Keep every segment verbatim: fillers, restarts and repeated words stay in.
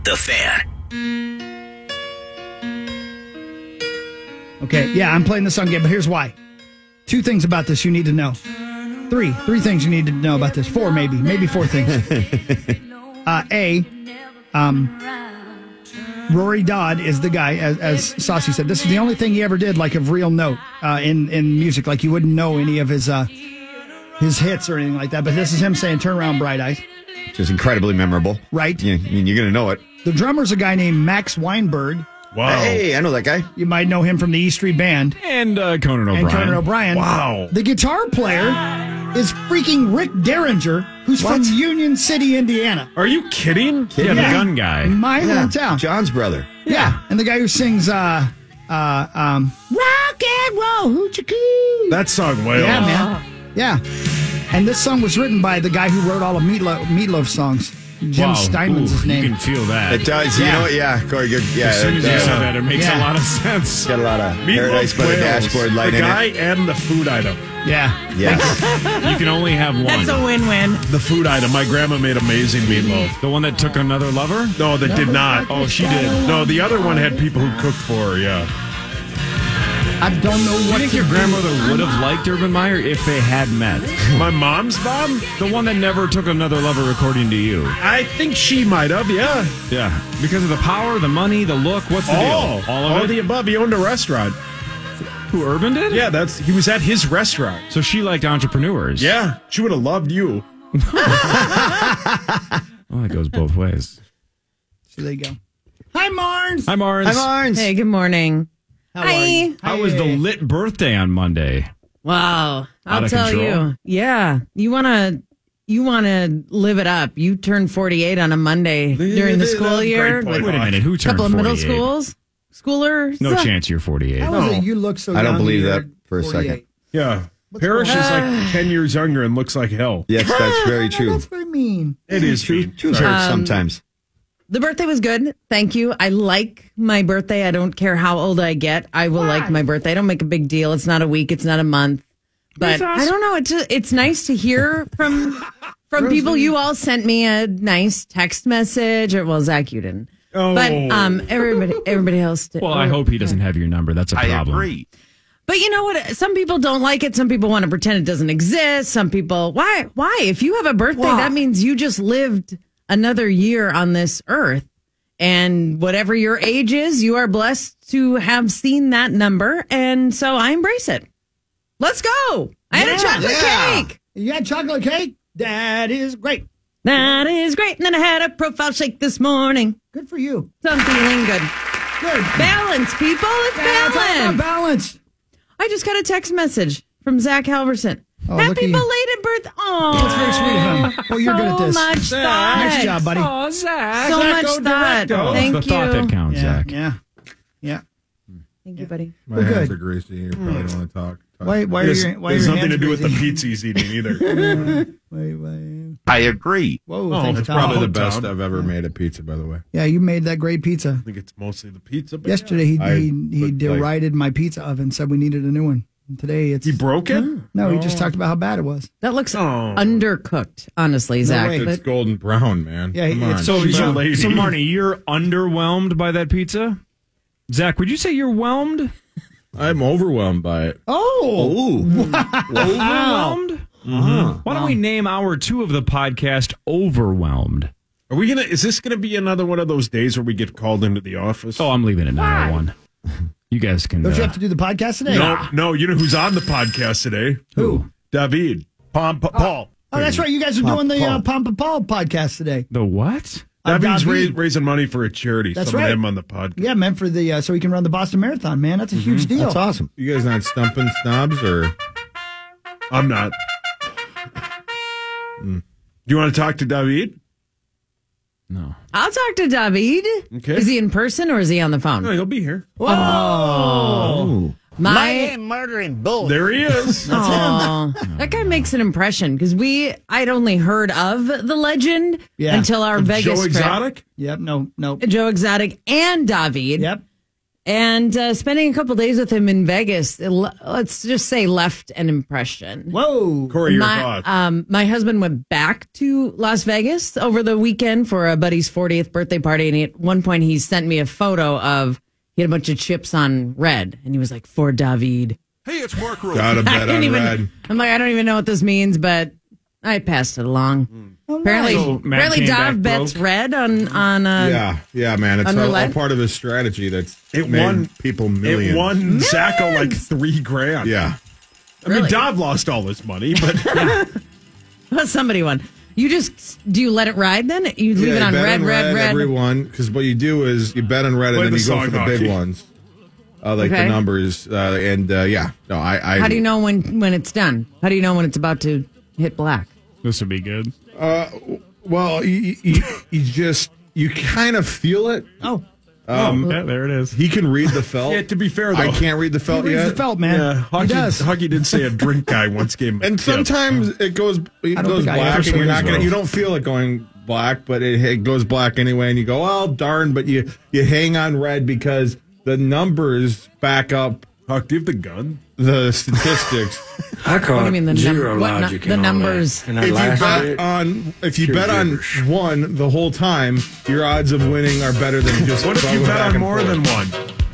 The Fan. Okay, yeah, I'm playing the song again, but here's why. Two things about this you need to know. Three. Three things you need to know about this. Four, maybe. Maybe four things. uh, A, um, Rory Dodd is the guy, as, as Saucy said. This is the only thing he ever did, like, of real note uh, in, in music. Like, you wouldn't know any of his uh, his hits or anything like that. But this is him saying, "Turn around, Bright Eyes." Which is incredibly memorable. Right. You, I mean, you're going to know it. The drummer's a guy named Max Weinberg. Wow. Hey, I know that guy. You might know him from the E Street Band. And uh, Conan O'Brien. And Conan O'Brien. Wow. The guitar player is freaking Rick Derringer, who's What? from Union City, Indiana. Are you kidding? Yeah, the gun guy. My Yeah, hometown. John's brother. Yeah. And the guy who sings uh, uh, um, Rock and Roll Hoochie Coo. That song way Yeah, off. man. Yeah. And this song was written by the guy who wrote all of Meatloaf, Meatloaf songs. Jim Wow. Steinman's Ooh, his name. You can feel that. It does. You Yeah. know what? Yeah, Corey, good. Yeah, As soon as it you does. said that, it makes Yeah. a lot of sense. Got a lot of Meatloaf Paradise by the Whales, Dashboard light the in guy it. and the food item. Yeah. Yes. You can only have one. That's a win-win. The food item. My grandma made amazing meatloaf. The one that took another lover? No, that did not. Oh, she did. No, the other one had people who cooked for her, yeah. I don't know Do you what think to your do. grandmother would have liked Urban Meyer if they had met? My mom's mom? The one that never took another lover, according to you. I think she might have, yeah. Yeah. Because of the power, the money, the look. What's the All, deal? All of all it? the above. He owned a restaurant. Who, Urban did? Yeah, that's he was at his restaurant. So she liked entrepreneurs. Yeah, she would have loved you. Well, it goes both ways. So there you go. Hi, Marnes. Hi, Marnes. Hi, Barnes. Hey, good morning. How Hi. are you? How was the lit birthday on Monday? Wow. I'll Out of tell control? you. Yeah. You want to you want to live it up. You turned forty-eight on a Monday during the it school up. year Great with point. Wait a minute. Who a turned couple of middle forty-eight? schools, schoolers. No chance you're forty-eight. How is it you look so I don't young believe and that you're for a second. forty-eight? Yeah. What's Parrish is going like ten years younger and looks like hell. Yes, that's very Oh, true. that's very mean. It is true. Truth hurts sometimes. The birthday was good. Thank you. I like my birthday. I don't care how old I get. I will like my birthday. I don't make a big deal. It's not a week. It's not a month. But I don't know. It's just, it's nice to hear from from people. You all sent me a nice text message. Or, well, Zach, you didn't. Oh. But um, everybody everybody else did. Well, I hope he doesn't have your number. That's a problem. But you know what? Some people don't like it. Some people want to pretend it doesn't exist. Some people, why? Why? If you have a birthday, that means you just lived another year on this earth. And whatever your age is, you are blessed to have seen that number. And so I embrace it. Let's go. I had a Yeah. chocolate Yeah. cake. You had chocolate cake? That is great. That is great. And then I had a profile shake this morning. Good for you. So I'm feeling good. Good. Balance, people. It's Yeah, it's all about balance. balance. I just got a text message from Zach Halverson. Oh, look Happy at you. belated birthday. Oh, That's very sweet of him. Well, you're so good at this. much thought. Nice job, buddy. Oh, Zach. So Zach, much go thought. directo. Thank It's the thought you. that counts, Yeah, Zach. yeah, yeah. Thank you, buddy. My We're hands good. are greasy. You probably don't want to talk. talk Why? Why are There's, your, why are there's your nothing to hands do with the greasy? pizza he's eating either. Wait, wait. I agree. Whoa, Oh, thanks, that's Tom. Probably the Oh, best Tom. I've ever made a pizza, by the way. Yeah, you made that great pizza. I think it's mostly the pizza. But Yesterday, he I he, he put, like- derided my pizza oven, said we needed a new one. And today, it's He broke it? no. He just talked about how bad it was. That looks Oh. undercooked, honestly, Zach. way. It's but golden brown, man. Yeah, Come it's on. So, She's a so, lady. so, Marnie, you're underwhelmed by that pizza? Zach, would you say you're whelmed? I'm overwhelmed by it. Oh, Overwhelmed? Uh-huh. Why don't we name hour two of the podcast Overwhelmed? Are we gonna? Is this gonna be another one of those days where we get called into the office? Oh, I'm leaving at nine oh one. You guys can. don't you Uh, have to do the podcast today? no, no. You know who's on the podcast today? Who? David. Pom, Pa- Paul. Oh, that's right. You guys are doing the Paul. uh, Pompa Paul podcast today. the what? Uh, David's David. ra- raising money for a charity. That's Some of right. them on the podcast. Yeah, meant for the uh, so he can run the Boston Marathon. Man, that's a huge deal. That's awesome. You guys not stumping snobs or? I'm not. Do you want to talk to David? No. I'll talk to David. Okay. Is he in person or is he on the phone? No, he'll be here. Oh. My, murdering bull. There he is. Aw. that guy makes an impression because we I'd only heard of the legend Yeah. until our Vegas Joe trip. Exotic? Yep. No. No. Joe Exotic and David. Yep. And uh, spending a couple days with him in Vegas, it le- let's just say left an impression. Whoa. Corey, your my, thoughts? um, my husband went back to Las Vegas over the weekend for a buddy's fortieth birthday party. And he, at one point, he sent me a photo of, he had a bunch of chips on red. And he was like, for David. Hey, it's Mark Rowe. Got a I bet didn't on even, red. I'm like, I don't even know what this means, but I passed it along. Apparently, So Matt apparently came Dav back bets broke? red on, on uh, Yeah, yeah, man. It's on all, all roulette? part of his strategy that's It made won- people millions. It won Zacco like three grand. Yeah. I mean, Really? Dov lost all his money, but well, somebody won. You just, do you let it ride then? You leave yeah, it you on bet red, on red, red. Everyone, because what you do is you bet on red Play and then the you go song for the big hockey. ones, uh, like Okay. the numbers. Uh, and uh, yeah, no, I, I. How do you know when, when it's done? How do you know when it's about to hit black? This would be good. Well, you, you, you just you kind of feel it. Oh. Um, yeah, there it is. He can read the felt. yeah, to be fair, though. I can't read the He felt reads yet. the felt, man. Yeah, he hockey, does. hockey did say a drink guy once gave him a And tip. sometimes it goes it I don't goes think I black, ever and you're not swings gonna. well. You don't feel it going black, but it, it goes black anyway, and you go, "Oh, darn!" But you you hang on red because the numbers back up Huck, do you have the gun? the statistics. I call What do you mean the it num- zero what nu- logic the and all numbers? That. And that if you last bet bit, on if you pure bet on gibberish. one the whole time, your odds of winning are better than just. What if you going bet back on and more forth. than one?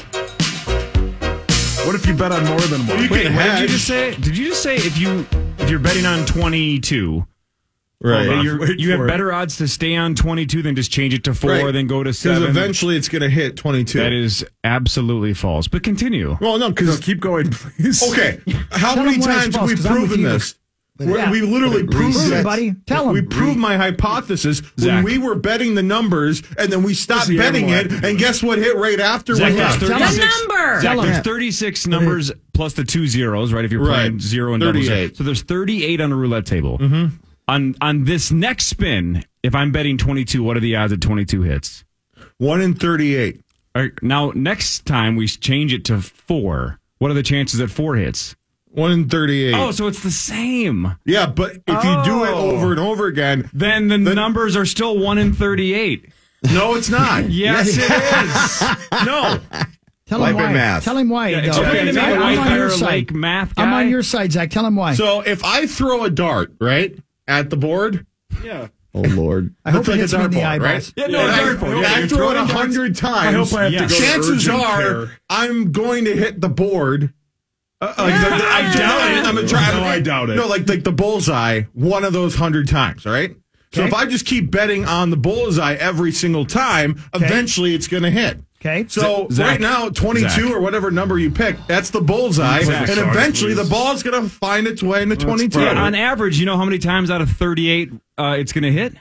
What if you bet on more than one? You Wait, can what did you hedge. just say? Did you just say if you if you're betting on twenty-two, Right. that on, you're, wait you have for it. better odds to stay on twenty-two than just change it to four, Right. then go to Because seven? eventually it's going to hit twenty-two. That is absolutely false. But continue. well, no, No, because keep going, please. okay, how Tell many him why it's times have false, we 'cause I'm with proven you. this? We're- Yeah. We literally proved Prove it, it, buddy. Tell him. We proved my hypothesis when Zach. we were betting the numbers, and then we stopped Where's the betting animal it. acting? And guess what hit right after? Zach, we there's left? Tell him. thirty-six, The number. Zach, Tell there's him. thirty-six numbers plus the two zeros, right? If you're playing Right. zero and double zero. thirty-eight. So there's thirty-eight on a roulette table. Mm-hmm. On on this next spin, if I'm betting twenty-two, what are the odds that twenty-two hits? One in thirty-eight. All right, now, next time we change it to four, what are the chances that four hits? One in thirty-eight. Oh, so it's the same. yeah, but if you do it Oh. over and over again, Then the numbers are still one in thirty-eight. no, it's not. Yes, it is. No. Tell Wipe him it why. math. Tell him why. Yeah, though. explain to me I'm why on your you're side. like math I'm guy. on your side, Zach. Tell him why. So if I throw a dart right at the board, Yeah. Oh, Lord. I hope it's it like a hits me in the dartboard, eyeballs. right? Yeah, no, And I- dartboard. and Yeah, I you're throw it throwing a darts. hundred times. I hope I have Yes. to go Chances to urgent are care. I'm going to hit the board. Uh, like the, the, I doubt doubt it. it. I'm gonna try. No, I doubt it. No, like like the bullseye, one of those hundred times, right? So Okay. if I just keep betting on the bullseye every single time, eventually it's going to hit. Okay. So Zach. right now, twenty-two Zach. or whatever number you pick, that's the bullseye, Zach, and sorry, eventually please. the ball's going to find its way into twenty-two. Yeah, on average, you know how many times out of thirty-eight uh, it's going to hit?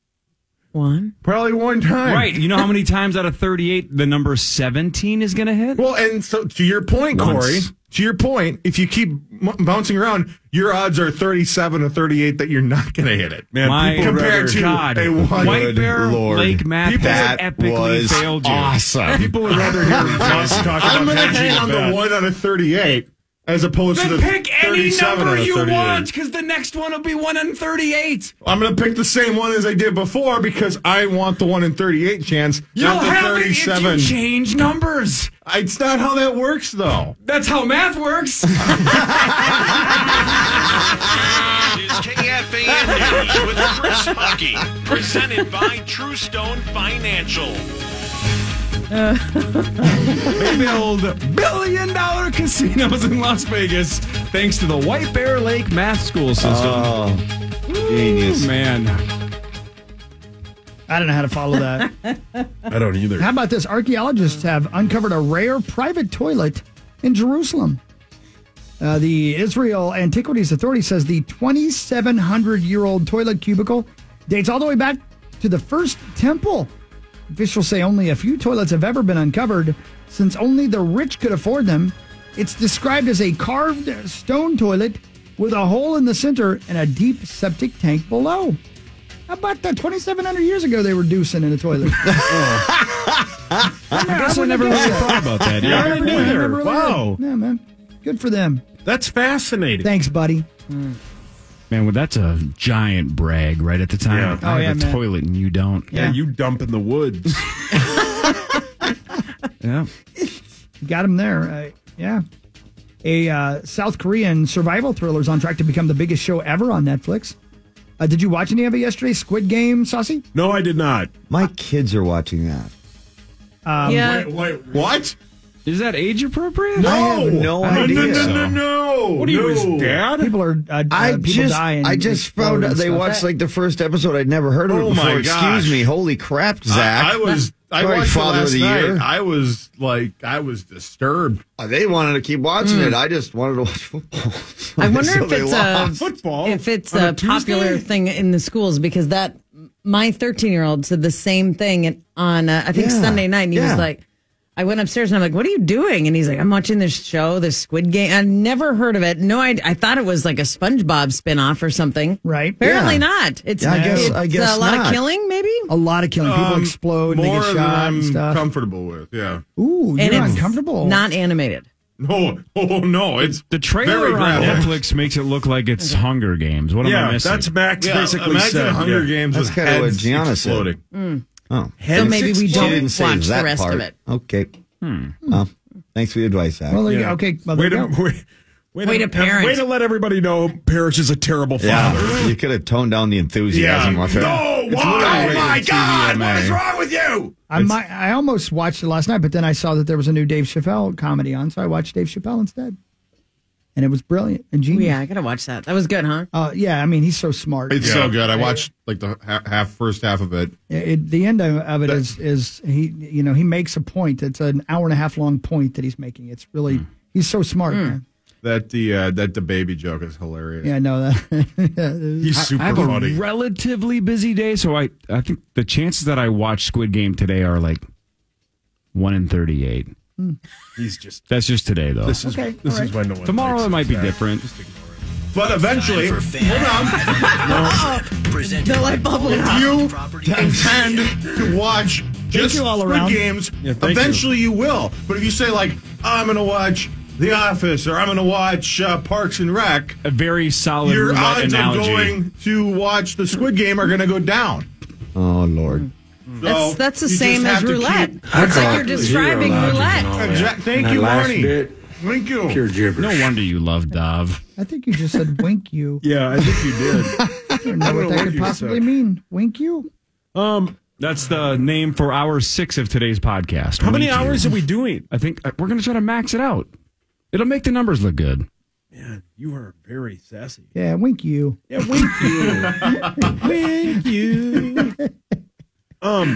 One. Probably one time. Right. You know how many times out of thirty-eight the number seventeen is going to hit? Well, and so to your point, Once. Corey, to your point, if you keep m- bouncing around, your odds are thirty-seven or thirty-eight that you're not going to hit it. Man, My people compared rather, to God. a one- White Bear Lord. Lake Math People- has That epically was failed you. awesome. people would rather hear us talk I'm about going to hedging hang a on bet. the one out of thirty-eight as opposed to Then the pick any thirty-seven number out of you thirty-eight. want, because the next one will be one in thirty-eight. I'm going to pick the same one as I did before because I want the one in thirty-eight chance, You'll not the have it if thirty-seven. you change numbers. It's not how that works, though. That's how math works. Is K F A N News with Chris Hockey, presented by True Stone Financial. They build billion dollar casinos in Las Vegas thanks to the White Bear Lake Math School system. Oh, genius. Man. I don't know how to follow that. I don't either. How about this? Archaeologists have uncovered a rare private toilet in Jerusalem. Uh, the Israel Antiquities Authority says the twenty-seven hundred year old toilet cubicle dates all the way back to the first temple. Officials say only a few toilets have ever been uncovered since only the rich could afford them. It's described as a carved stone toilet with a hole in the center and a deep septic tank below. How about that? twenty-seven hundred years ago, they were deucing in a toilet. I guess I never really thought about that. Yeah, I Never didn't did. either. Never really Wow. did. Yeah, man. Good for them. That's fascinating. Thanks, buddy. Man, well, that's a giant brag right at the time. Yeah. I Oh, have yeah, a man. toilet and you don't. Yeah, you dump in the woods. Yeah. You got him there. Uh, yeah. A uh, South Korean survival thriller is on track to become the biggest show ever on Netflix. Uh, did you watch any of it yesterday? Squid Game, Saucy? No, I did not. My kids are watching that. Um, yeah. Wait, wait, what? Is that age appropriate? I have no I don't idea. No, no, no, no. What are you, his dad? People are uh, I uh, people just, die and I just explode found out and they stuff. watched like the first episode. I'd never heard of it Oh, before. my Excuse gosh. me. Holy crap, Zach. I, I was. I Sorry, watched it Father of last the night. Year. I was like, I was disturbed. Uh, They wanted to keep watching it. I just wanted to watch football. I wonder So if they it's lost. a Football if it's on a, a Tuesday? popular thing in the schools because that my thirteen year old said the same thing at- on uh, I think Yeah. Sunday night, and he Yeah. was like, I went upstairs and I'm like, what are you doing? And he's like, I'm watching this show, this Squid Game. I've never heard of it. No, I I thought it was like a SpongeBob spinoff or something. Right. Apparently Yeah. not. It's, Yeah, I guess- it's I guess a lot not. of killing, maybe. A lot of killing. People Um, explode and they More get than shot I'm and stuff. comfortable with. Yeah. Ooh, And you're it's uncomfortable. not animated. No. Oh no. It's The trailer very on graphic. Netflix makes it look like it's Hunger Games. What am I Yeah, missing? that's Max Yeah, basically imagine said. Hunger yeah. Games That's with kinda what heads Gianna said. exploding. Oh. So maybe we She don't didn't say watch the that rest part. of it. Okay. Well, thanks for the advice, Zach. Well, there you Yeah. go. Okay. Well, there Way you to, go. way, way, Way to parent. Way to let everybody know Parrish is a terrible father. yeah, you could have toned down the enthusiasm with it. No, It's why? literally Oh my rated God! T V M A. What is wrong with you? I might, I almost watched it last night, but then I saw that there was a new Dave Chappelle comedy on, so I watched Dave Chappelle instead. And it was brilliant and genius. Yeah, I gotta watch that. That was good, huh? Uh, yeah, I mean, he's so smart. It's Yeah. so good. I watched like the half, half first half of it. It, the end of, of it is is he, you know, he makes a point. It's an hour and a half long point that he's making. It's really, he's so smart, man. That the uh, that the baby joke is hilarious. Yeah, I know that. He's I- super I have a funny. relatively busy day, so I, I think the chances that I watch Squid Game today are like one in thirty-eight. He's just. That's just today, though. This is Okay, this all is why no one. Tomorrow likes it might be Zach. different. But eventually, For fan. Presented The light bulb went off. you intend to watch just you all Squid around. Games. Yeah, thank eventually, you. will. But if you say like, I'm going to watch The Office or I'm going to watch uh, Parks and Rec, A very solid your roulette odds analogy. of going to watch the Squid Game are going to go down. Oh, Lord. That's So that's the you same just as have to roulette. keep- It's like you're describing roulette. Exact- Thank you, Marnie. Thank you. No wonder you love Dov. I think you just said wink you. Yeah, I think you did. I don't know what know that what could you possibly said. mean. Wink you? Um, That's the name for hour six of today's podcast. how many Wink you. hours are we doing? I think uh, we're going to try to max it out. It'll make the numbers look good. Man, you are very sassy. Yeah, wink you. Yeah, wink you. Wink you. Um.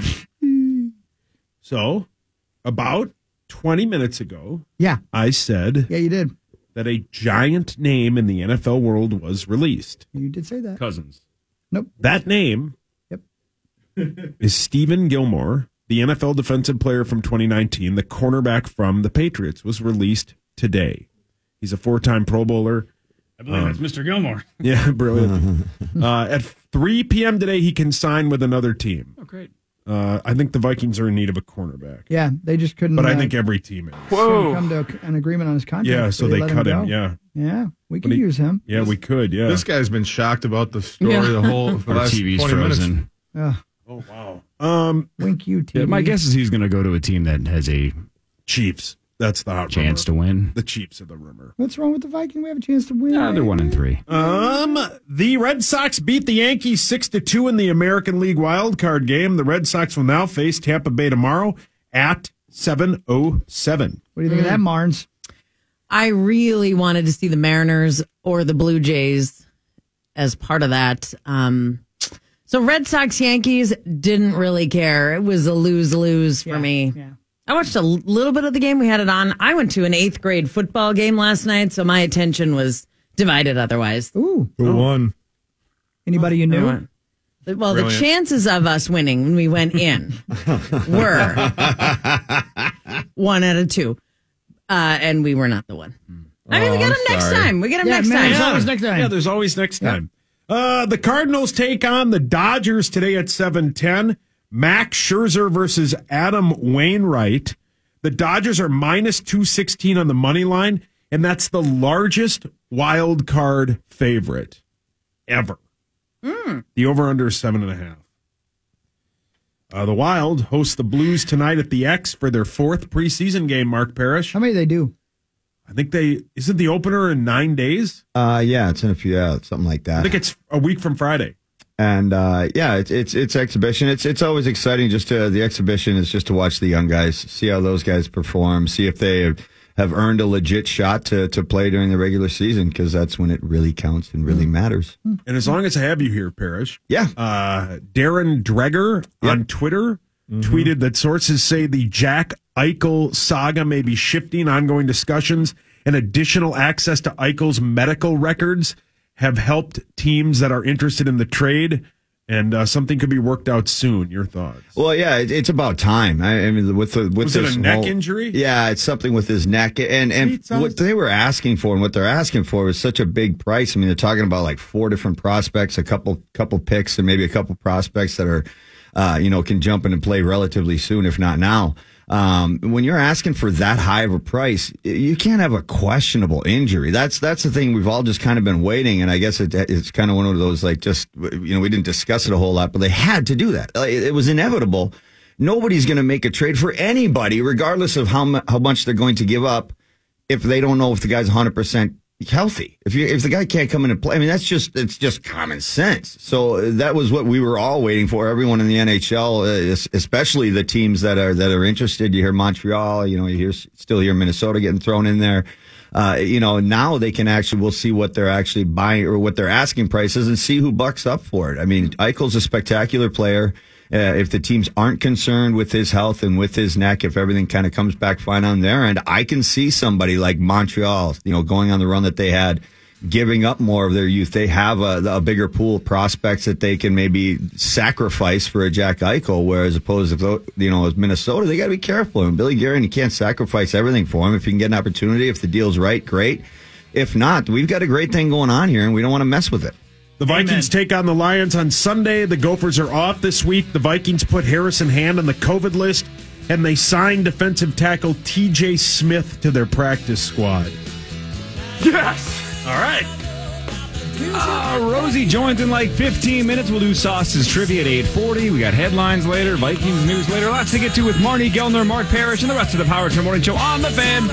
So, about twenty minutes ago, Yeah, I said yeah, you did. that a giant name in the N F L world was released. You did say that. Cousins. Nope. That name Yep. is Stephen Gilmore, the N F L defensive player from twenty nineteen, the cornerback from the Patriots, was released today. He's a four-time Pro Bowler. I believe that's Mister Gilmore. Yeah, brilliant. uh, at three p.m. today, he can sign with another team. Oh, great. Uh, I think the Vikings are in need of a cornerback, Yeah, they just couldn't. but I uh, think every team is. couldn't come to an agreement on his contract. Yeah, so they let cut him. go. Yeah, Yeah, we could But he- use him. yeah, we could. Yeah. This guy's been shocked about the story Yeah. the whole for the Our last T V's twenty minutes. frozen. Ugh, Oh wow. Um, wink you, T V. Yeah, my guess is he's going to go to a team that has a Chiefs. That's the hot chance rumor. to win. The Chiefs are the rumor. What's wrong with the Vikings? We have a chance to win. Yeah, they're one and three. Um, the Red Sox beat the Yankees six to two in the American League wild card game. The Red Sox will now face Tampa Bay tomorrow at seven oh seven. What do you think of that, Marnes? I really wanted to see the Mariners or the Blue Jays as part of that. Um, so Red Sox Yankees didn't really care. It was a lose lose for Yeah, me. yeah. I watched a little bit of the game. We had it on. I went to an eighth grade football game last night, so my attention was divided otherwise. Ooh, Who won? anybody you knew? Well, the Brilliant. chances of us winning when we went in were one out of two. Uh, and we were not the one. I mean, we Oh, get I'm them next sorry. time. We get them Yeah, next man, time. it's always next time. Yeah, there's always next time. Uh, the Cardinals take on the Dodgers today at seven ten. Max Scherzer versus Adam Wainwright. The Dodgers are minus two sixteen on the money line, and that's the largest wild card favorite ever. The over-under is seven and a half. Uh, the Wild host the Blues tonight at the X for their fourth preseason game, Mark Parrish. How many do they do? I think they, isn't the opener in nine days? Uh, yeah, it's in a few, yeah, something like that. I think it's a week from Friday. And uh, yeah, it's it's it's exhibition. It's it's always exciting. Just to the exhibition is just to watch the young guys, see how those guys perform, see if they have, have earned a legit shot to to play during the regular season, because that's when it really counts and really matters. And as long as I have you here, Parrish, Yeah, uh, Darren Dreger on Twitter tweeted that sources say the Jack Eichel saga may be shifting. Ongoing discussions and additional access to Eichel's medical records have helped teams that are interested in the trade, and uh, something could be worked out soon. Your thoughts? well, yeah, it, it's about time. I, I mean, with the with Was it this a neck whole- injury? Yeah, it's something with his neck, and and Pete, sounds- what they were asking for and what they're asking for is such a big price. I mean, they're talking about like four different prospects, a couple couple picks, and maybe a couple prospects that are, uh, you know, can jump in and play relatively soon, if not now. Um, when you're asking for that high of a price, you can't have a questionable injury. That's that's the thing. We've all just kind of been waiting, and I guess it, it's kind of one of those, like, just, you know, we didn't discuss it a whole lot, but they had to do that. It, it was inevitable. Nobody's going to make a trade for anybody, regardless of how mu- how much they're going to give up, if they don't know if the guy's one hundred percent healthy. If you if the guy can't come in and play, I mean, that's just it's just common sense. So that was what we were all waiting for. Everyone in the N H L, uh, especially the teams that are that are interested. You hear Montreal, you know, you hear still hear Minnesota getting thrown in there. Uh, you know, now they can actually, we'll see what they're actually buying or what their asking price is and see who bucks up for it. I mean, Eichel's a spectacular player. Uh, if the teams aren't concerned with his health and with his neck, if everything kind of comes back fine on their end, I can see somebody like Montreal, you know, going on the run that they had, giving up more of their youth. They have a, a bigger pool of prospects that they can maybe sacrifice for a Jack Eichel, whereas opposed to, you know, as Minnesota, they got to be careful. And Billy Guerin, you can't sacrifice everything for him. If you can get an opportunity, if the deal's right, great. If not, we've got a great thing going on here, and we don't want to mess with it. The Vikings take on the Lions on Sunday. The Gophers are off this week. The Vikings put Harrison Hand on the COVID list, and they signed defensive tackle T J Smith to their practice squad. Yes! All right. Uh, Rosie joins in like fifteen minutes. We'll do Sauce's trivia at eight forty. We got headlines later, Vikings news later. Lots to get to with Marnie Gellner, Mark Parrish, and the rest of the Power Trip Morning Show on the Fan.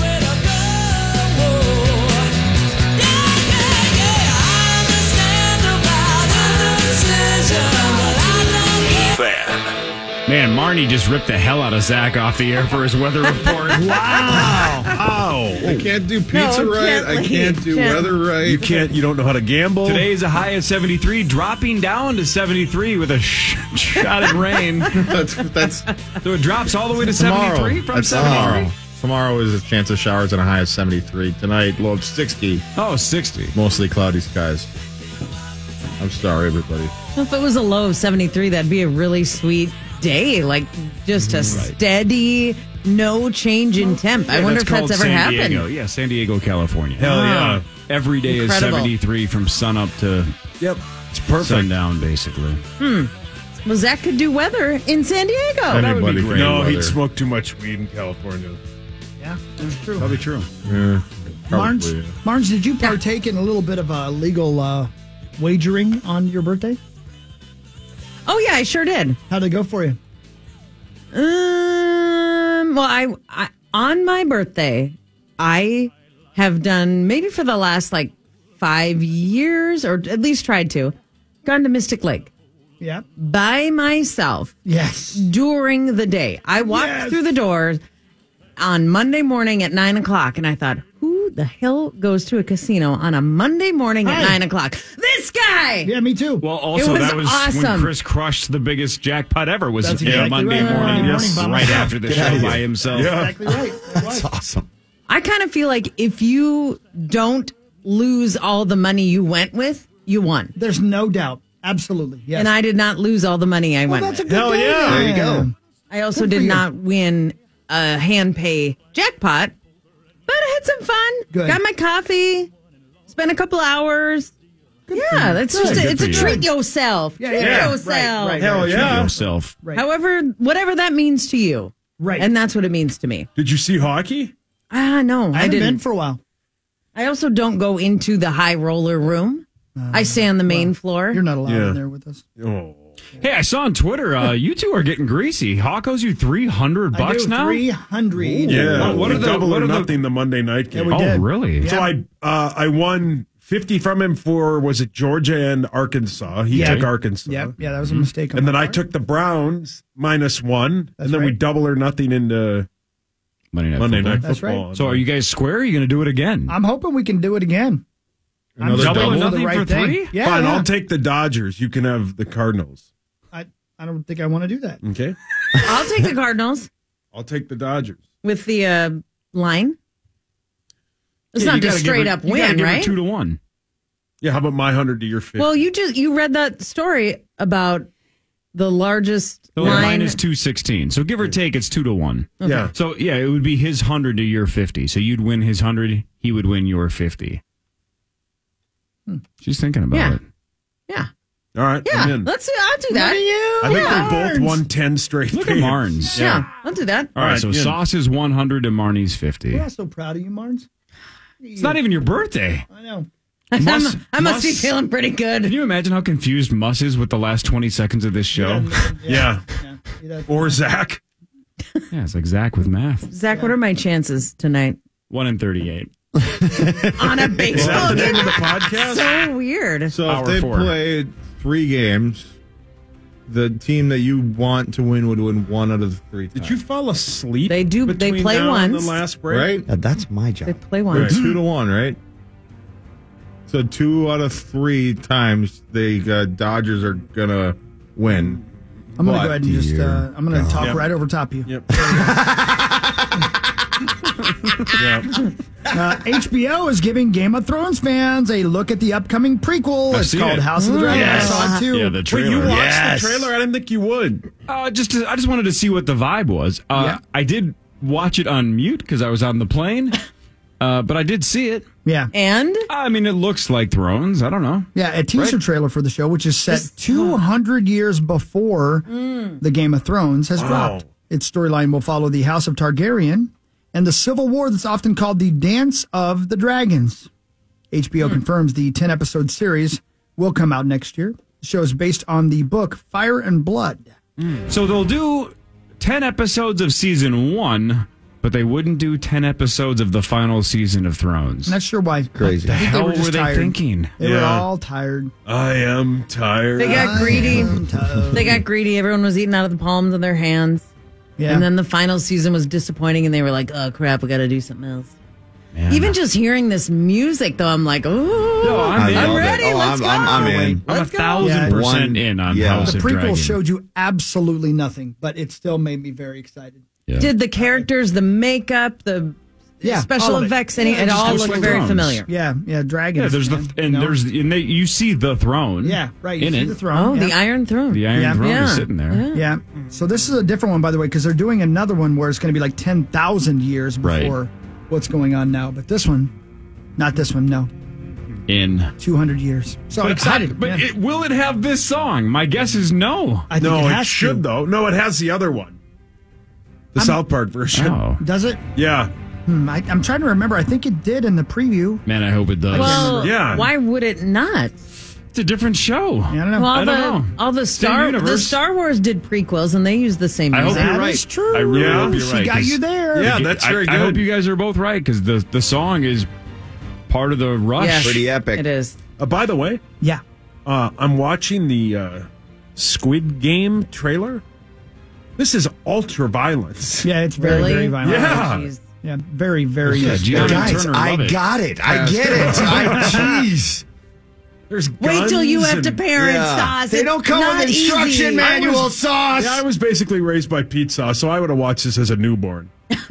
Man, Marnie just ripped the hell out of Zach off the air for his weather report. Wow. Ow. I can't do pizza No, right. I gently. can't do Gently. weather right. You can't, you don't know how to gamble. Today is a high of seventy-three, dropping down to seventy-three with a sh- shot of rain. That's that's So it drops all the way to tomorrow. seventy-three from That's seventy-three. tomorrow. Tomorrow is a chance of showers and a high of seventy-three. Tonight, low of sixty. Oh, sixty. Mostly cloudy skies. I'm sorry, everybody. Well, if it was a low of seventy-three, that'd be a really sweet day. Like just a steady, no change in temp. I Yeah, wonder if called that's ever San happened. Diego. Yeah, San Diego, California. Hell yeah. Every day Incredible. is seventy-three from sun up to Yep. It's perfect. sundown, basically. Well, Zach could do weather in San Diego. Anybody can No, do he'd weather. smoke too much weed in California. Yeah, that's true. Probably true. Yeah, Marnes, probably. Marnes, did you partake in a little bit of a legal uh, wagering on your birthday? Oh yeah, I sure did. How'd it go for you? Um. Well, I, I on my birthday, I have done maybe for the last like five years, or at least tried to, gone to Mystic Lake Yeah. by myself Yes. during the day. I walked Yes. through the doors on Monday morning at nine o'clock, and I thought, who the hell goes to a casino on a Monday morning at Hi. nine o'clock? This guy. Yeah, me too. Well, also, was that was when awesome. Chris crushed the biggest jackpot ever. Was That's yeah, exactly Monday right. morning, Monday yes, morning by right myself. after the Get show out of by here. himself. Exactly right. That's That's right. awesome. I kind of feel like if you don't lose all the money you went with, you won. There's no doubt. Absolutely. Yes. And I did not lose all the money I well, went that's a with. good Hell day yeah. then. There you go. I also Good for did you. not win a hand pay jackpot, but I had some fun. Good. Got my coffee, spent a couple hours. yeah, that's just Good a, it's for a you. treat yourself. Yeah, treat yeah. yourself. Right, right. Hell yeah. Yourself. Right. However, whatever that means to you. Right. And that's what it means to me. Did you see hockey? Ah, no, I I, haven't didn't. been for a while. I also don't go into the high roller room. I stay on the main floor. You're not allowed Yeah. in there with us. Oh. Hey, I saw on Twitter, uh, you two are getting greasy. Hawk owes you three hundred I bucks do, now? three hundred. Yeah, What we are the- double what or are the- nothing the Monday night game. we Oh, did. really? So I uh, I won fifty from him for, was it Georgia and Arkansas? He Yeah. took Arkansas. Yep. Yeah, that was a mistake. on And then my I part. took the Browns minus one, That's and then we right. double or nothing into Monday Night Monday Football. Night That's Football. So are you guys square? Or are you going to do it again? I'm hoping we can do it again. I'm Another just double? doing the Nothing right for thing. three? Yeah, Fine, yeah. I'll take the Dodgers. You can have the Cardinals. I, I don't think I want to do that. Okay? I'll take the Cardinals I'll take the Dodgers. with the uh, line. It's Yeah, not you just gotta give straight her- up you gotta win, give her right? two to one. Yeah, how about my hundred to your fifty? Well, you just you read that story about the largest The line. line is two sixteen. So give or take, it's two to one. Yeah. So yeah, it would be his hundred to your fifty. So you'd win his hundred, he would win your fifty. She's thinking about Yeah. it. Yeah, All right, yeah. I'm in. Let's do. I'll do that. I think Yeah. they both won ten straight. Look at games. Marnes. Yeah, I'll do that. All right, right, so yeah. Sauce is one hundred and Marnie's fifty. I'm so proud of you, Marnes. It's not even your birthday. I know. Muss- I'm, I must be Muss- feeling pretty Can good. you imagine how confused Muss is with the last twenty seconds of this show? Yeah. yeah. yeah. Or Zach. Yeah, it's like Zach with math. Zach, what are my chances tonight One in thirty-eight. on a Is baseball that the name game? of the podcast? So weird. So Hour if they four. played three games, the team that you want to win would win one out of the three. Did times. you fall asleep? They do- they between play now and once. the last break, right? Yeah, that's my They job. play They're one. two to one, right? So two out of three times the uh, Dodgers are gonna win. I'm going to But- go ahead and just, uh, I'm going to talk Yep. right over top of you. Yep. yeah. Uh, H B O is giving Game of Thrones fans a look at the upcoming prequel. I've it's seen called it. House of the Dragon. Yes. I saw it too. Yeah, the Wait, trailer. you watched Yes. the trailer? I didn't think you would. Uh, just to, I just wanted to see what the vibe was. Uh, Yeah. I did watch it on mute because I was on the plane, uh, but I did see it. yeah. And I mean, it looks like Thrones. I don't know. Yeah, a teaser Right. trailer for the show, which is set two hundred years before the Game of Thrones has Wow. dropped. Its storyline will follow the House of Targaryen and the civil war that's often called the Dance of the Dragons. H B O confirms the ten-episode series will come out next year. The show is based on the book Fire and Blood. So they'll do ten episodes of season one, but they wouldn't do ten episodes of the final season of Thrones. Not sure why. Crazy. the I think hell were were, just they tired. thinking? They were Yeah. all tired. I am tired. they got greedy. They got greedy. Everyone was eating out of the palms of their hands. Yeah. And then the final season was disappointing, and they were like, "Oh crap, we got to do something else." Man. Even just hearing this music, though, I'm like, "Oh, No, I'm I in. I'm love it. ready. Oh, Let's I'm, I'm, I'm go. in. I'm a Let's go. thousand Yeah. percent One- in on yeah. House the of prequel Dragon. showed you absolutely nothing, but it still made me very excited. Yeah. Did the characters, the makeup, the Yeah, special all of it. effects, any, Yeah, it just all looks looked like very Thrones. familiar. Yeah, yeah, dragons. Yeah, there's the man, and you know? there's and they, you see the throne. yeah, right. You in see it. the throne. Oh, yeah. the Iron Throne. The Iron Yeah. Throne Yeah. is sitting there. Yeah. So this is a different one, by the way, because they're doing another one where it's going to be like ten thousand years Right. before what's going on now. But this one, not this one, no. In two hundred years. So but excited. But yeah. it, will it have this song? My guess is no. I think no, it it, has should to. though. No, it has the other one, the South Park version. Oh Does it? Yeah, Hmm, I, I'm trying to remember. I think it did in the preview. man, I hope it does. Well, Yeah. why would it not? It's a different show. I don't know. Well, I the, don't know. all the Same Star the universe. Star Wars did prequels, and they used the same I hope music. you're That right. is true. I really Yeah. hope you're She right. got 'cause you there. Yeah, that's I, very I good. hope you guys are both right because the the song is part of the rush. Yes, Pretty epic. It is. Uh, by the way, Yeah. uh, I'm watching the uh, Squid Game trailer. This is ultra violence. Yeah, it's very, Really? very violent. Yeah. Oh, jeez. Yeah, very, very. Yeah, Gianna Guys, Turner, I love it. got it. I get it. I, jeez. There's Wait till you guns have to and- parent Yeah. sauce. They It's don't come not with instruction easy. manual sauce. Yeah, I was basically raised by Pete Sauce, so I would have watched this as a newborn.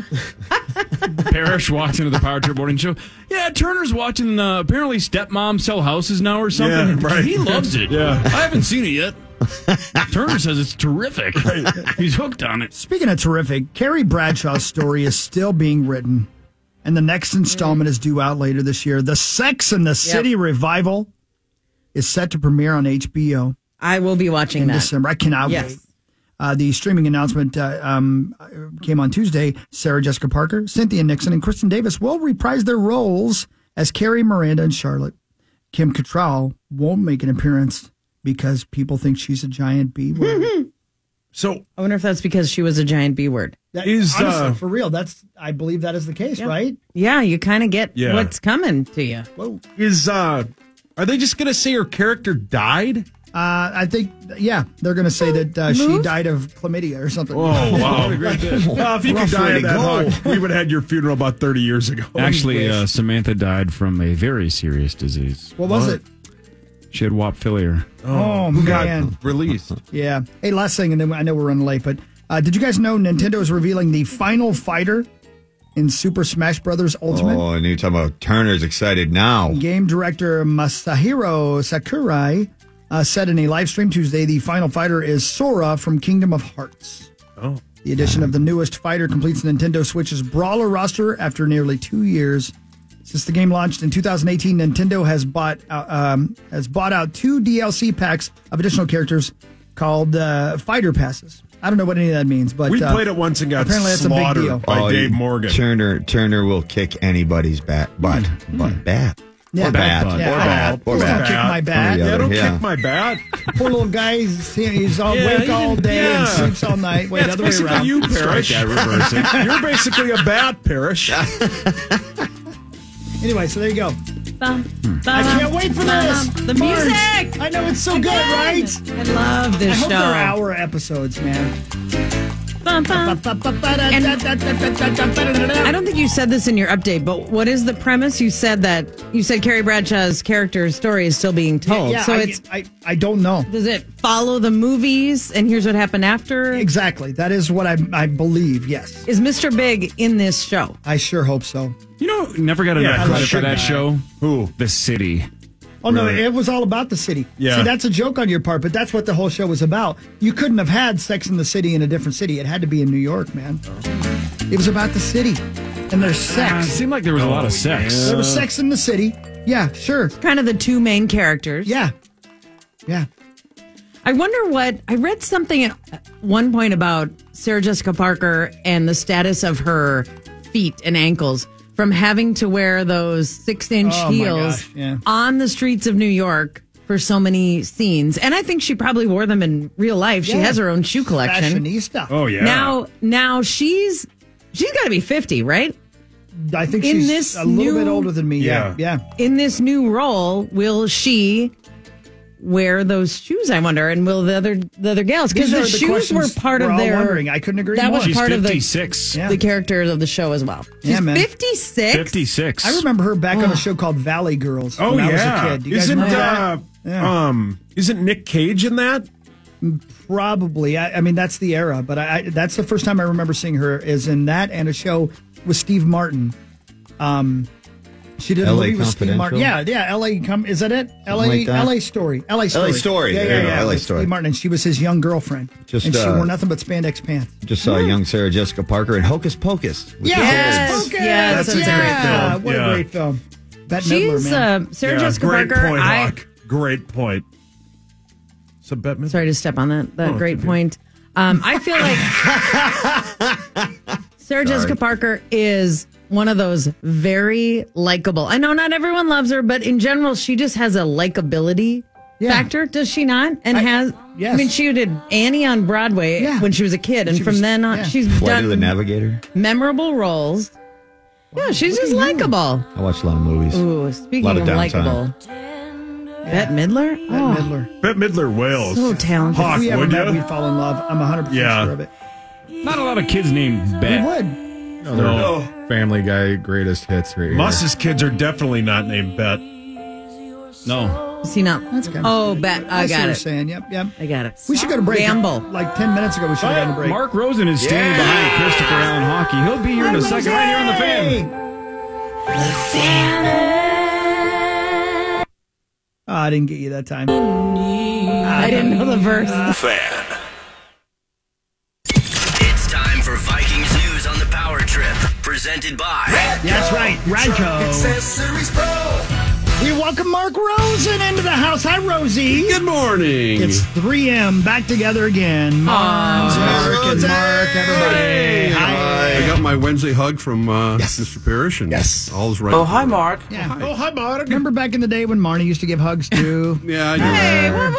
Parrish walks into the Power Trip morning show. Yeah, Turner's watching. Uh, apparently, Stepmom sell houses now or something. Yeah, right. He loves it. Yeah. I haven't seen it yet. Turner says it's terrific. He's hooked on it. Speaking of terrific, Carrie Bradshaw's story is still being written, and the next installment is due out later this year. The Sex and the City revival is set to premiere on H B O I will be watching in that. December. I cannot Yes. wait. Uh, the streaming announcement uh, um, came on Tuesday. Sarah Jessica Parker, Cynthia Nixon, and Kristen Davis will reprise their roles as Carrie, Miranda, and Charlotte. Kim Cattrall won't make an appearance because people think she's a giant B word. So I wonder if that's because she was a giant B word. That Is, honestly, uh, for real. That's I believe that is the case, Yeah. right? Yeah, you kind of get Yeah. what's coming to you. Whoa. is uh, are they just going to say her character died? Uh, I think, yeah, they're going to say that uh, she Move? died of chlamydia or something. Oh wow! Well, if you could Rough die way of to that go. hug, we would have had your funeral about thirty years ago. Actually, wish. uh, Samantha died from a very serious disease. What was it? She had wop filier. Oh, Who got man. released? Yeah. Hey, last thing, and then I know we're running late, but uh, did you guys know Nintendo is revealing the final fighter in Super Smash Brothers Ultimate? Oh, and you're talking about Turner's excited now. Game director Masahiro Sakurai uh, said in a live stream Tuesday the final fighter is Sora from Kingdom of Hearts. Oh. The addition of the newest fighter completes Nintendo Switch's brawler roster after nearly two years. Since the game launched in two thousand eighteen, Nintendo has bought uh, um, has bought out two D L C packs of additional characters called uh, Fighter Passes. I don't know what any of that means, but We uh, played it once and got apparently that's a big deal. slaughtered by Oh, Dave you- Morgan. Turner Turner will kick anybody's bat, butt, butt, bat. Yeah. Or bat. Bat. Yeah, Or I- bat. Or Please don't bat. kick my bat. Yeah, Yeah, don't Yeah. kick my bat. Poor little guy, he's, he's all Yeah, awake all day yeah. and sleeps all night. Wait, That's other way basically around. you, Parrish. Yeah, reverse it. You're basically a bat, Parrish. Anyway, so there you go. Bum, Hmm. I bum, can't wait for bum. this. The Marge, music. I know it's so good, right? I love this I hope show. they're hour episodes, man. Bum, bum. I don't think you said this in your update, but what is the premise? You said that you said Carrie Bradshaw's character's story is still being told. Yeah, so I, it's I, I don't know. does it follow the movies? And here's what happened after. Exactly. That is what I, I believe, yes. Is Mister Big in this show? I sure hope so. You know, never got Yeah, enough credit sure for that guy. show. Who? The City. Oh, no, Really? it was all about the city. Yeah. See, that's a joke on your part, but that's what the whole show was about. You couldn't have had Sex in the City in a different city. It had to be in New York, man. It was about the city. And there's Uh, it sex. seemed like there was a lot of sex. There was sex in the city. Yeah, sure. Kind of the two main characters. Yeah. Yeah. I wonder what I read something at one point about Sarah Jessica Parker and the status of her feet and ankles from having to wear those six inch Oh, my heels gosh, yeah. on the streets of New York for so many scenes. And I think she probably wore them in real life. She Yeah. has her own shoe collection. Fashionista. Oh, yeah. Now, now she's she's got to be fifty, right? I think in she's this a little bit new- older than me. Yeah. Yeah. In this new role, will she wear those shoes? I wonder, and will the other the other gals? Because These the are the shoes were questions part we're of all their. wondering. I couldn't agree That more. was She's part of the fifty-six. Yeah. the characters of the show as well. She's Yeah, man. fifty-six. fifty-six. I remember her back on a show called Valley Girls Oh, when I was yeah. a kid. Do you guys Isn't, remember uh, that? Yeah. um, isn't Nick Cage in that? Probably. I, I mean, that's the era, but I, I, that's the first time I remember seeing her is in that and a show with Steve Martin. Um, she did a L A movie with Steve Martin. Yeah, Confidential? yeah. L A. Com- is that it? L A. like that. L A. Story. L A. Story. Story. Yeah, There yeah, you go. yeah. L A with Story. Steve Martin, and she was his young girlfriend. Just, and she uh, wore nothing but spandex pants. Just saw young Sarah Jessica Parker in Hocus Pocus. with Yes, the Yes, kids. Focus! yes, that's a great yeah. film. What Yeah. a great film. Bette Midler, She's man. uh, Sarah Yeah, Jessica great Parker. point, I Hawk. Great point. So Bette Midler. sorry to step on that. That Oh, great it's okay. point. Um, I feel like Sarah Jessica Parker is one of those very likable. I know not everyone loves her, but in general, she just has a likability Yeah. factor, does she not? And I- has yes. I mean, she did Annie on Broadway Yeah. when she was a kid, and She from was- then on, yeah. she's Flight of the done Navigator. memorable roles. Yeah, she's look just at you. likable. I watched a lot of movies. Ooh, speaking Lot of, of downtime. likable, Bette Midler. Bette Oh, Midler. Bette Midler wails. so talented. Hawk, If we ever would met, you? we'd fall in love. I'm one hundred percent Yeah. sure of it. Not a lot of kids named We Bet. would. No. Family Guy greatest hits right here. Mus's kids are definitely not named Bette. No. See now. That's kind of Oh, Bet. I see what got you're it. saying. Yep, yep. I got it. We should go to break. Gamble. Like ten minutes ago, we should have gone to break. Mark Rosen is standing behind Christopher Allen Hockey. He'll be here in a second right here on the fan. Oh, I didn't get you that time. I didn't know the verse. Fan. It's time for Vikings news on the Power Trip, presented by That's right, Ryko. Accessories Pro. We welcome Mark Rosen into the house. Hi, Rosie. Good morning. It's three a.m. Back together again. Mars, Mark, and Mark, everybody. Hi. I got my Wednesday hug from uh, Mister Parrish, and Yes. all's right. Oh, hi, Mark. Yeah. Oh, hi, Mark. Remember back in the day when Marnie used to give hugs too? Yeah, I do. Hey, whoa, whoa, whoa,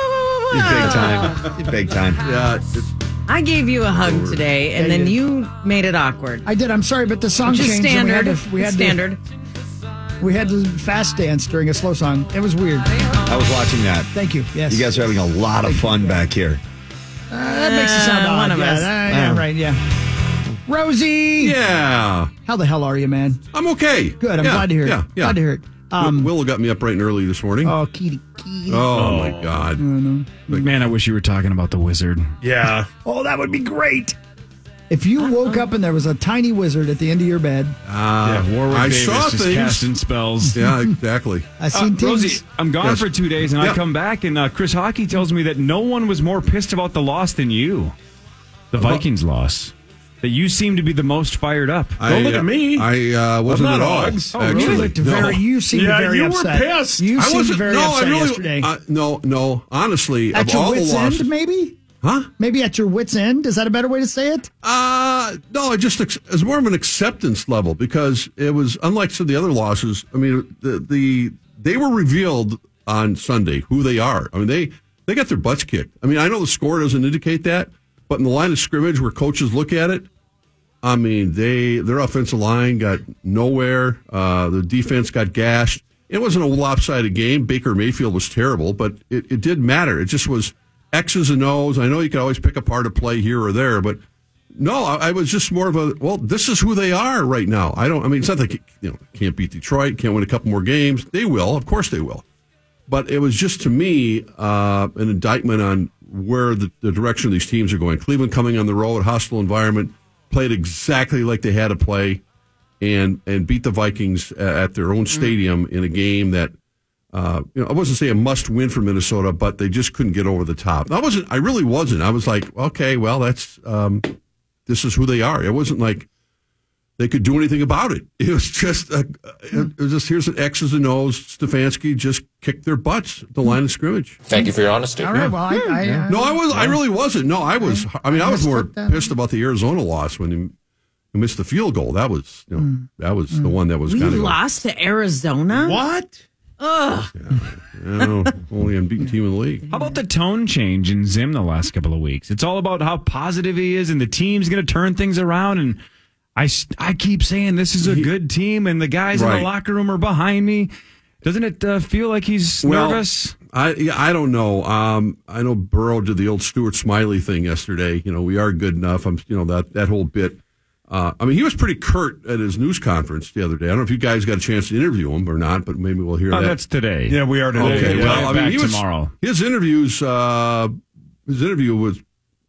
He's big time. He's big time. Yeah, it's, I gave you a hug today, and Yeah, then you you made it awkward. I did. I'm sorry, but the song Which is changed. and standard. We had to, we had standard. To, we had to fast dance during a slow song. It was weird. I was watching that. Thank you. Yes. You guys are having a lot of fun back here. Uh, that makes it sound Uh, odd. one of yeah, us. uh, yeah, right, yeah. Rosie! yeah, How the hell are you, man? I'm okay. Good. I'm Yeah, glad to hear it. Yeah, yeah. Glad to hear it. Um, Willow got me up bright and early this morning. oh, Kitty, Kitty. Oh, my God. Man, I wish you were talking about the wizard. Yeah. Oh, that would be great. If you woke up and there was a tiny wizard at the end of your bed, Uh, Warwick I Davis saw just things. casting spells. Yeah, exactly. I Uh, seen things. Rosie, I'm gone Yes. for two days, and I Yeah. come back, and uh, Chris Hockey tells me that no one was more pissed about the loss than you. The Vikings loss. That you seem to be the most fired up. Don't look at me. I uh, wasn't I'm at not all. Uggs. Oh, actually. You looked No. very. You seemed Yeah, very you were upset. pissed. You I seemed wasn't. very no, upset I really. yesterday. Uh, no, no. Honestly, at of your all the wits' losses, end, maybe. huh? Maybe at your wits' end. Is that a better way to say it? Uh, no, it just ex- it's more of an acceptance level because it was unlike some of the other losses. I mean, the the they were revealed on Sunday who they are. I mean, they they got their butts kicked. I mean, I know the score doesn't indicate that, but in the line of scrimmage where coaches look at it, I mean, they their offensive line got nowhere. Uh, the defense got gashed. It wasn't a lopsided game. Baker Mayfield was terrible, but it, it did matter. It just was X's and O's. I know you could always pick apart a play here or there, but no, I, I was just more of a, well, this is who they are right now. I don't, I mean, it's not like, you know, can't beat Detroit, can't win a couple more games. They will. Of course they will. But it was just, to me, uh, an indictment on where the, the direction of these teams are going. Cleveland coming on the road, hostile environment, played exactly like they had to play, and and beat the Vikings at their own stadium in a game that, uh, you know, I wasn't saying a must win for Minnesota, but they just couldn't get over the top. I wasn't. I really wasn't. I was like, okay, well, that's um, this is who they are. It wasn't like they could do anything about it. It was just, a, it was just here's an X's and O's. Stefanski just kicked their butts at the line of scrimmage. Thank you for your honesty. All right. Well, I, I, uh, No, I was. I really wasn't. No, I was. I mean, I was more mistook that. pissed about the Arizona loss when he, he missed the field goal. That was, you know, that was the one that was We kind of lost to Arizona? What? Ugh. you know, only unbeaten team in the league. How about the tone change in Zim the last couple of weeks? It's all about how positive he is, and the team's going to turn things around. And I, s- I keep saying this is a good team, and the guys in Right. the locker room are behind me. Doesn't it uh, feel like he's Well, nervous? I yeah, I don't know. Um, I know Burrow did the old Stuart Smiley thing yesterday. You know, we are good enough. I'm, you know, that that whole bit. Uh, I mean, he was pretty curt at his news conference the other day. I don't know if you guys got a chance to interview him or not, but maybe we'll hear Oh, that. that's today. Yeah, we are today. Okay, Yeah, well, I mean, back he was tomorrow. His interviews, uh, his interview was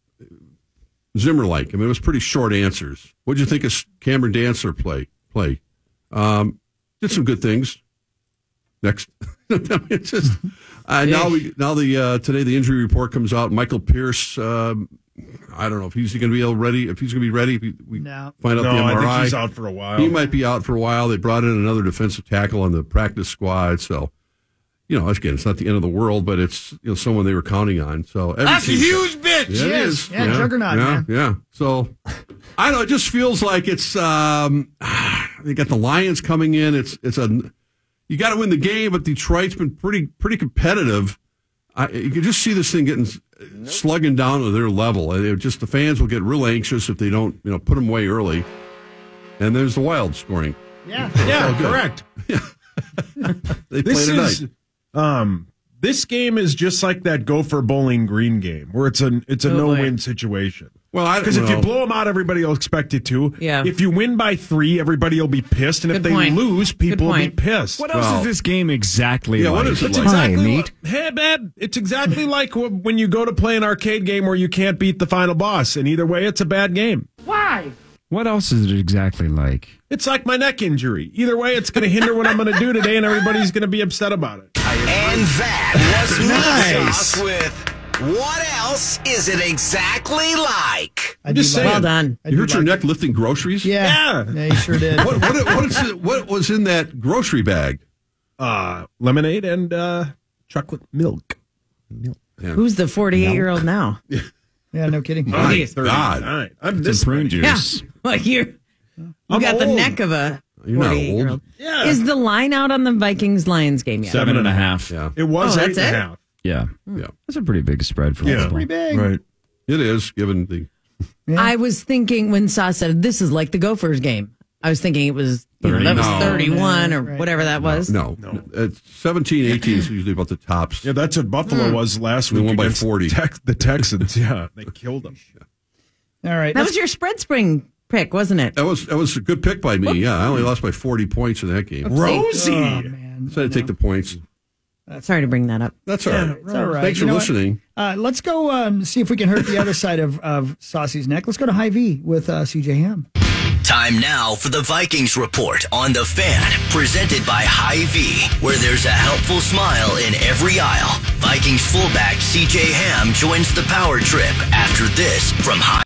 Zimmer like. I mean, it was pretty short answers. What did you think of Cameron Dancer play? Play, um, did some good things. Next, I mean, it's just uh, now we now the uh, today the injury report comes out. Michael Pierce. Um, I don't know if he's going to be able ready. If he's going to be ready, we, we No. find out No, the M R I. I think he's out for a while. He might be out for a while. They brought in another defensive tackle on the practice squad. So, you know, again, it's not the end of the world, but it's, you know, someone they were counting on. So That's a everything's- huge bitch. Yeah, it Yes. is. Yeah, juggernaut, Yeah, man. yeah. So, I don't know. It just feels like it's, um, they got the Lions coming in. It's, it's a, you got to win the game, but Detroit's been pretty, pretty competitive. I, you can just see this thing getting slugging down to their level. And it just the fans will get real anxious if they don't, you know, put them away early. And there's the Wild scoring. yeah. Yeah, correct. They play This tonight. is um this game is just like that Gopher Bowling Green game where it's a it's a Oh, no boy. win situation. Well, I Because if well, you blow them out, everybody will expect you to. Yeah. If you win by three, everybody will be pissed, and if Good they point. lose, people will be point. pissed. What else Well, is this game exactly yeah, like? what is it It's like? exactly like, hey, man, it's exactly like wh- when you go to play an arcade game where you can't beat the final boss, and either way, it's a bad game. What else is it exactly like? It's like my neck injury. Either way, it's going to hinder what I'm going to do today, and everybody's going to be upset about it. And that was Meat Nice. Sauce with What Else Is It Exactly Like? I do just like saying. Well it. done. I You do hurt your like neck lifting groceries? it. Yeah. Yeah. Yeah, you sure did. What, what, what, is it, what was in that grocery bag? Uh, lemonade and uh, chocolate milk. Who's the forty-eight-year-old now? Yeah, no kidding. My Jeez. God. All right. I'm Some this prune ready. Yeah. juice. Like you're, you I'm got the old. neck of a You're not forty-eight-year-old. old. Yeah. Is the line out on the Vikings Lions game yet? Seven and a half. Yeah. It was Oh, eight that's and a it? half. Yeah. Yeah. That's a pretty big spread for Yeah. football. Pretty big. Right. It is, given the. I was thinking when Sauce said this is like the Gophers game, I was thinking it was you know, that was No. thirty-one or Right. whatever that was. No, no. It's seventeen, eighteen is usually about the tops. Yeah, that's what Buffalo was last They week. won by against forty. Tex- the Texans. Yeah, they killed them. All right. That let's- was your spread spring pick, wasn't it? That was that was a good pick by me. Yeah, I only lost by forty points in that game. Rosie. Oh, man. So I had to take the points. Sorry to bring that up. That's all right. It's all right. Thanks You for know what? listening. Uh, let's go um, see if we can hurt the other side of, of Saucy's neck. Let's go to High V with uh, C J Ham. Time now for the Vikings Report on The Fan, presented by Hy-Vee, where there's a helpful smile in every aisle. Vikings fullback C J Ham joins the power trip after this from Hy-